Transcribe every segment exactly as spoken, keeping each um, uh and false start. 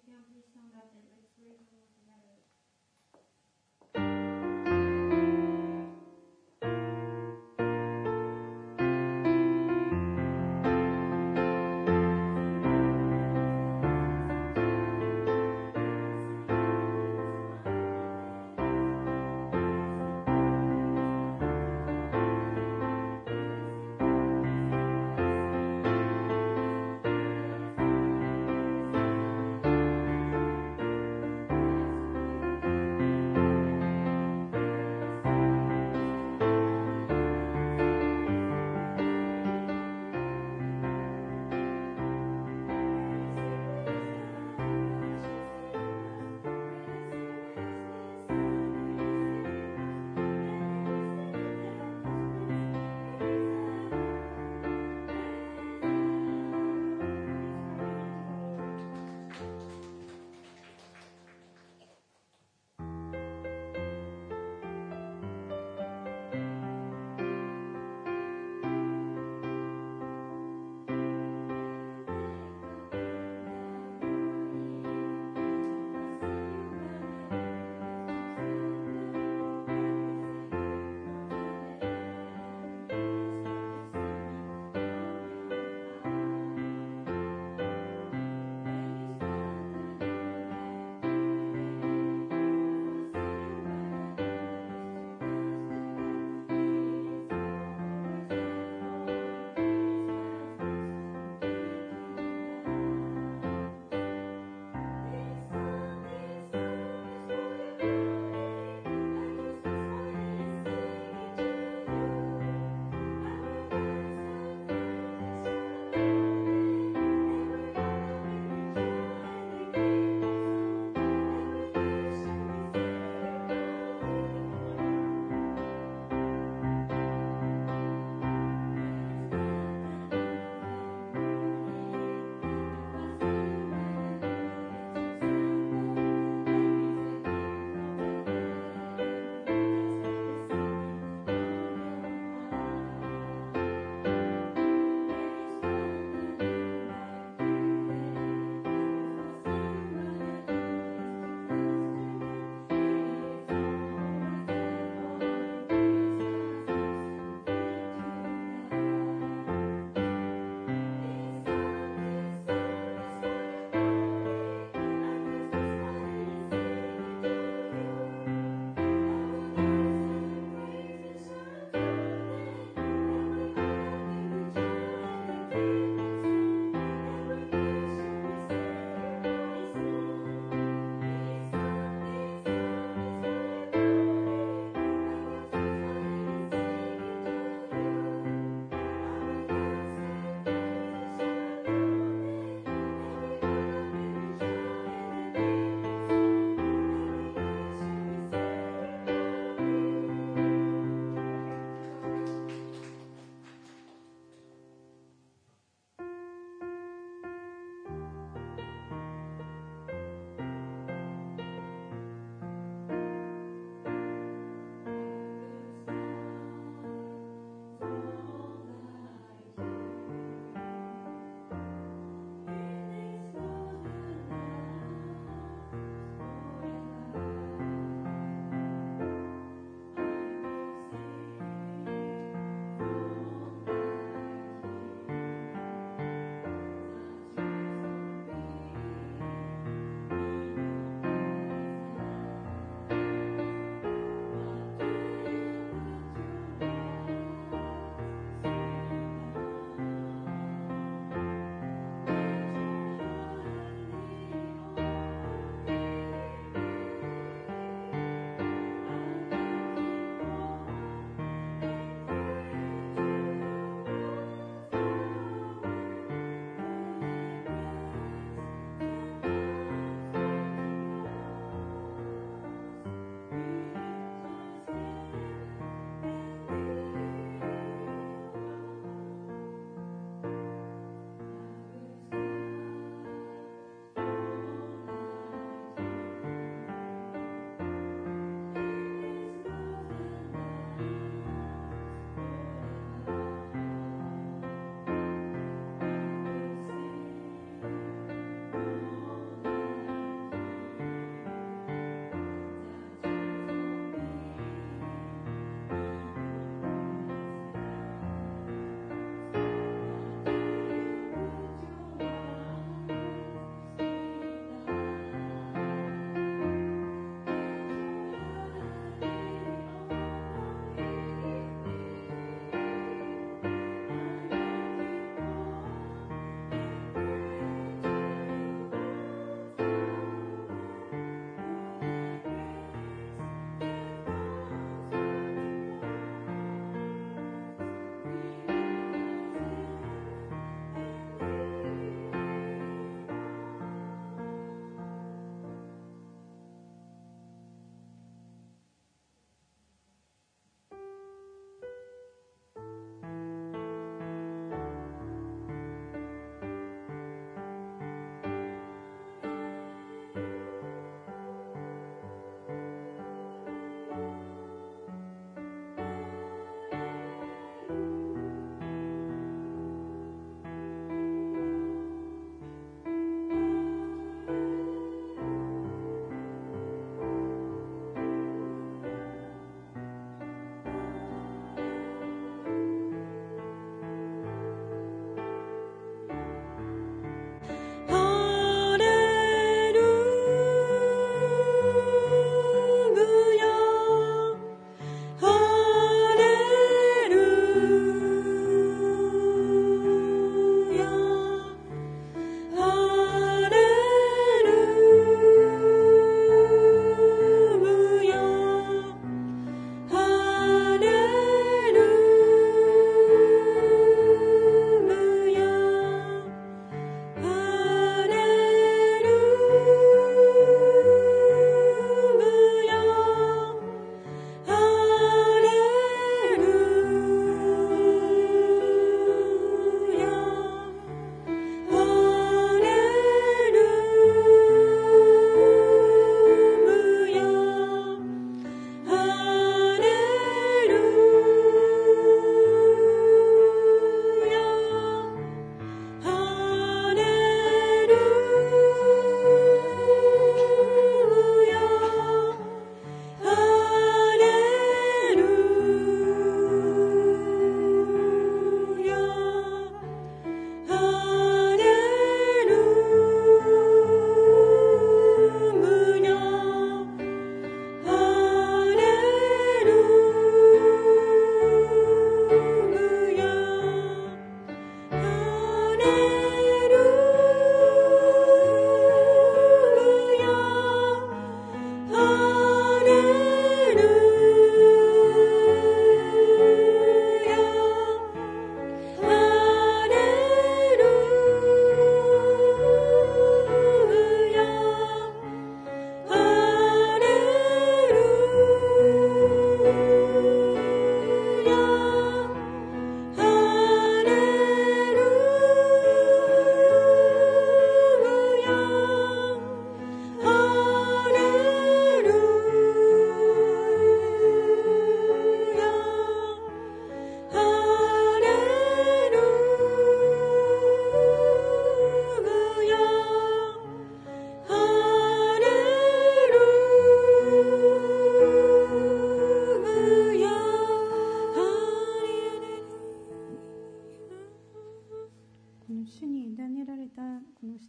Can please stand up and let's read the word together.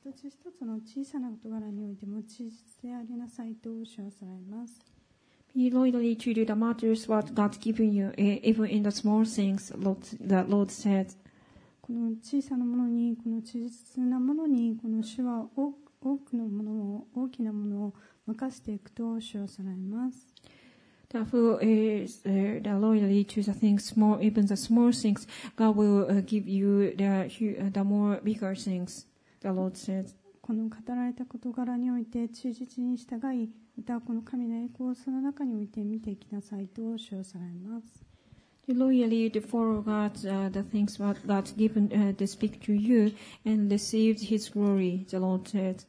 一つ一つの小さな事柄においても忠実でありなさいと主はされます。 Be loyally to do the matters what God's given you, eh, even in the small things, Lord, the Lord said. この小さなものに、この忠実なものに、この主は多く多くのものを、大きなものを任せていくと主はされます。 Therefore, is uh, the loyalty to the things, small, even the small things, God will uh, give you the hu- the more bigger things. The Lord said. この語られた事柄において忠実に従い、またこの神の栄光をその中において見ていきなさいと主はされます。 To loyally to follow God, uh, the things what God's given uh, to speak to you and receive His glory. The Lord said.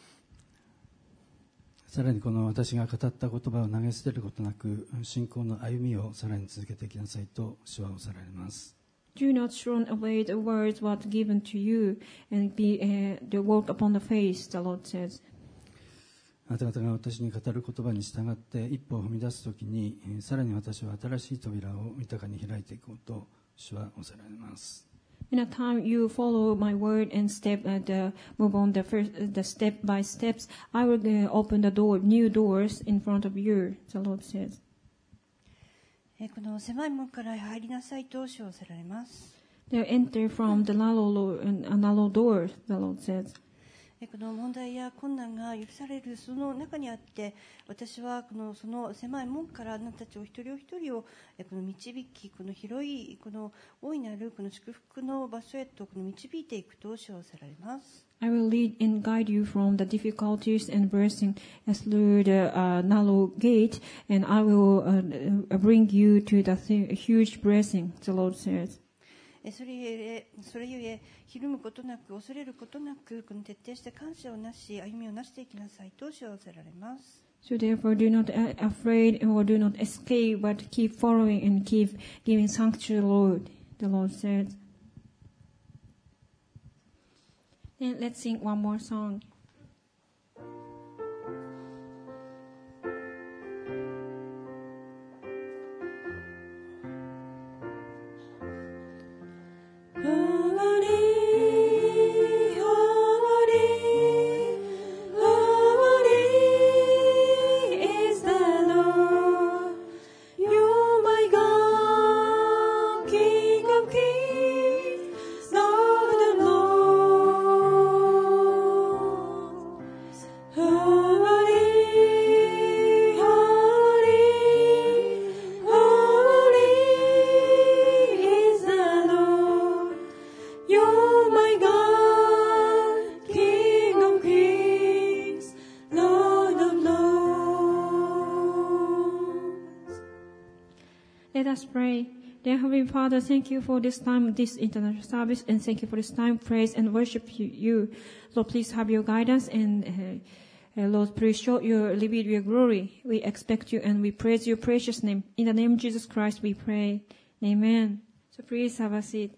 さらにこの私が語った言葉を投げ捨てることなく、信仰の歩みをさらに続けていきなさいと主はおっしゃられます。 Do not throw away the words what given to you and be uh, the work upon the face. The Lord says. あなた方が私に語る言葉に従って一歩を踏み出すときに、さらに私は新しい扉を豊かに開いていこうと主はおっしゃられます。 In a time you follow my word and step uh, the move on the first uh, the step by steps, I will uh, open the door, new doors in front of you. The Lord says. この狭い門から入りなさいと主はおっしゃられます。 They enter from the narrow, uh, narrow door. The Lord says. この問題や困難が許されるその中にあって、私はこのその狭い門からあなたたちお一人お一人をこの導き、この広いこの大いなるこの祝福の場所へとこの導いていくと主はおっしゃられます。 I will lead and guide you from the difficulties and blessing as through the uh, narrow gate, and I will uh, bring you to the th- huge blessing. The Lord says. それゆえ、それゆえ、ひるむことなく、恐れることなく、この徹底して感謝をなし、歩みをなしていきなさいと主はおっしゃられます。 So therefore, do not uh, afraid or do not escape, but keep following and keep giving thanks to the Lord. The Lord said. Then let's sing one more song. Let us pray. Dear Heavenly Father, thank you for this time, this international service, and thank you for this time, praise and worship you. Lord, please have your guidance, and uh, uh, Lord, please show your, reveal your glory. We expect you, and we praise your precious name. In the name of Jesus Christ, we pray. Amen. So please have a seat.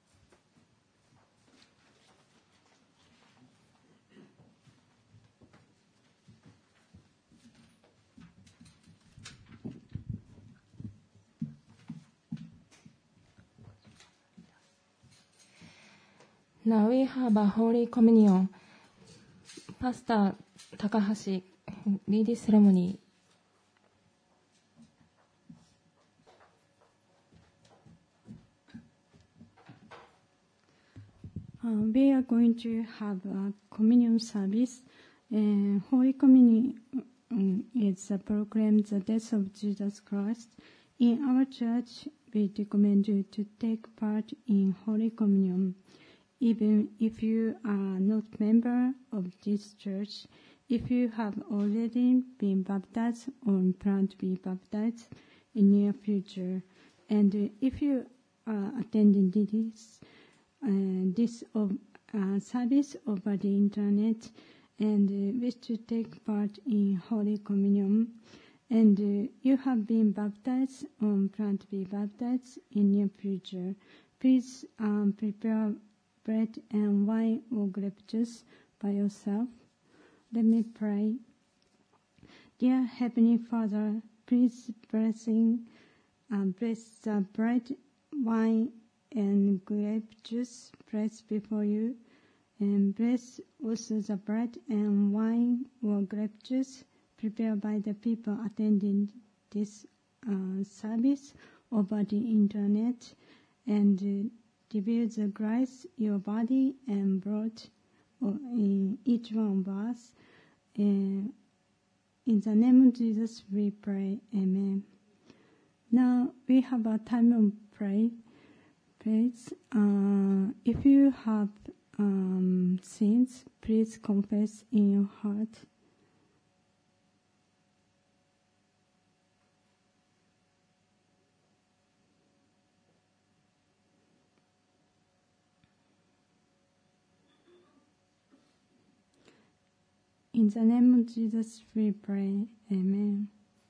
ナウイハーバーホーリーコミュニオンパスター高橋リーディセレモニー、uh, We are going to have a communion service. Uh, Holy Communion is a proclaim the death of Jesus Christ. In our church, we recommend you to take part in Holy Communion. Even if you are not member of this church, if you have already been baptized or plan to be baptized in near future, and if you are attending this uh, this uh, service over the internet and uh, wish to take part in Holy Communion, and uh, you have been baptized or plan to be baptized in near future, please um, prepare bread and wine or grape juice by yourself. Let me pray. Dear Heavenly Father, please blessing, uh, bless the bread, wine, and grape juice placed before you, And bless also the bread and wine or grape juice prepared by the people attending this uh, service over the internet, and uh, reveal the Christ, your body and blood, uh, in each one of us. Uh, in the name of Jesus we pray. Amen. Now we have a time of prayer. Please, uh, if you have um, sins, please confess in your heart. In the name of Jesus we pray. Amen.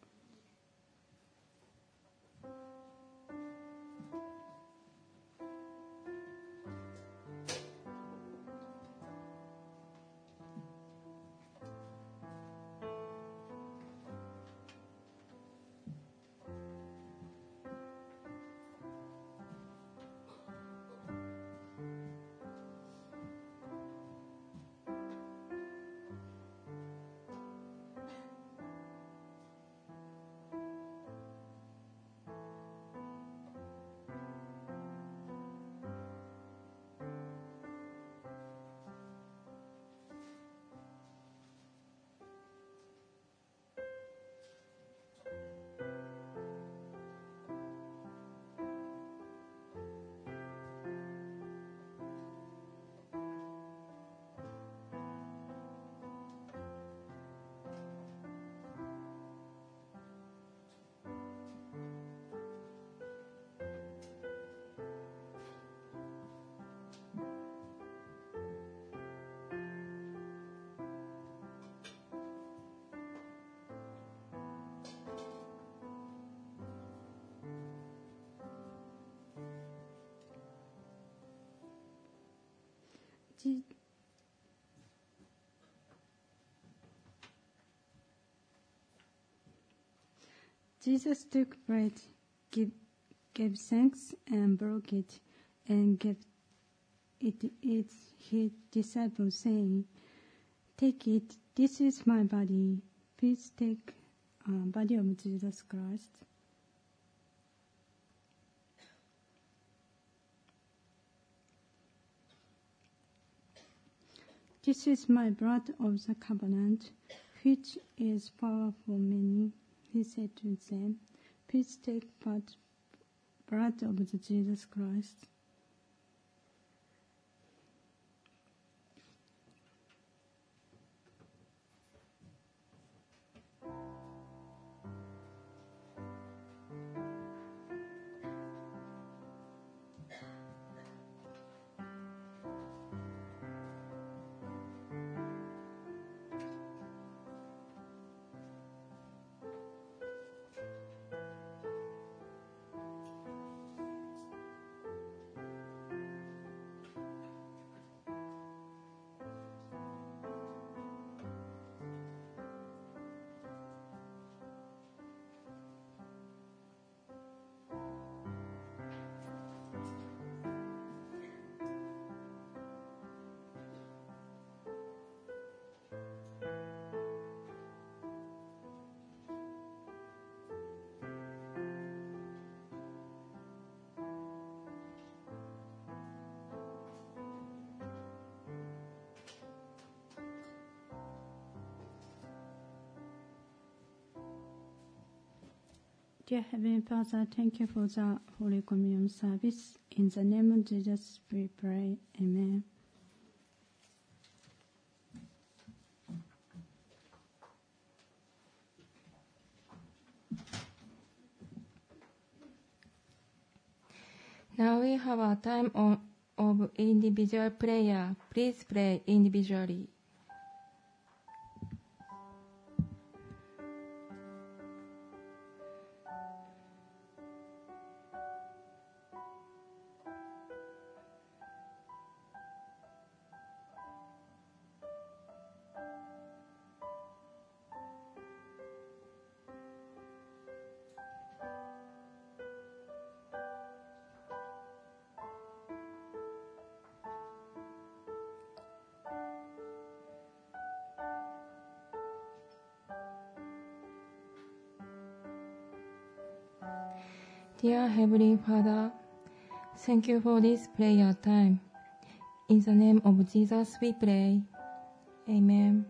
Je- Jesus took bread, give, gave thanks, and broke it, and gave it its his disciples, saying, "Take it, this is my body." Please take uh, body of Jesus Christ. This is my blood of the covenant, which is power for many. He said to them, "Please take part blood of the Jesus Christ." Dear Heavenly Father, thank you for the Holy Communion service. In the name of Jesus we pray. Amen. Now we have a time on, of individual prayer. Please pray individually. Dear Heavenly Father, thank you for this prayer time. In the name of Jesus we pray. Amen.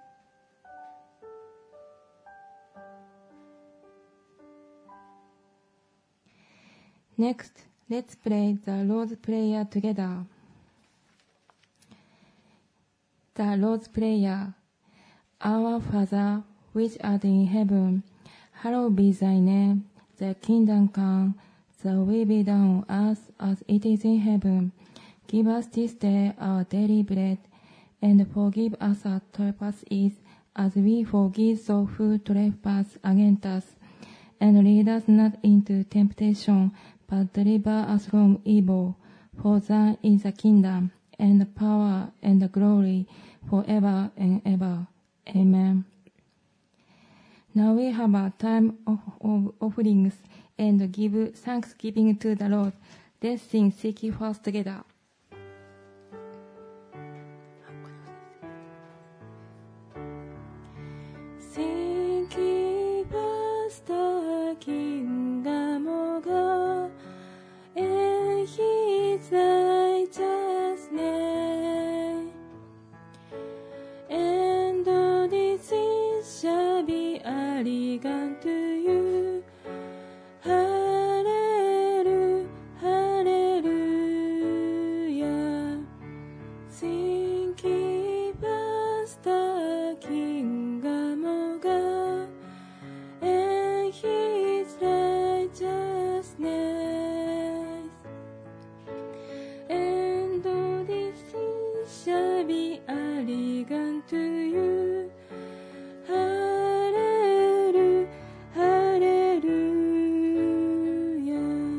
Next, let's pray the Lord's Prayer together. The Lord's Prayer. Our Father, which art in heaven, hallowed be thy name. Thy kingdom come, thy will be done on earth as it is in heaven. Give us this day our daily bread, and forgive us our trespasses, as we forgive those who trespass against us. And lead us not into temptation, but deliver us from evil. For thine is the kingdom, and the power, and the glory, forever and ever. Amen. Now we have a time of, of offerings and give thanksgiving to the Lord. Let's sing Seek Ye First together. Seek ye first the kingdom of God and His righteousness, and all these things shall be added unto you. Hallelujah, hallelujah. Seek ye first the kingdom of God and His righteousness, and all these things shall be added unto you. Hallelujah, hallelujah.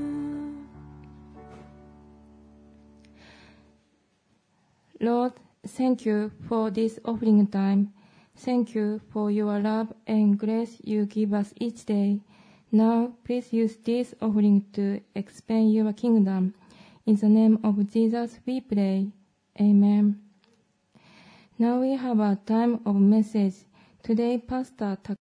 Lord, thank you for this offering time. Thank you for your love and grace you give us each day. Now, please use this offering to expand your kingdom. In the name of Jesus we pray. Amen. Now we have a time of message. Today, Pastor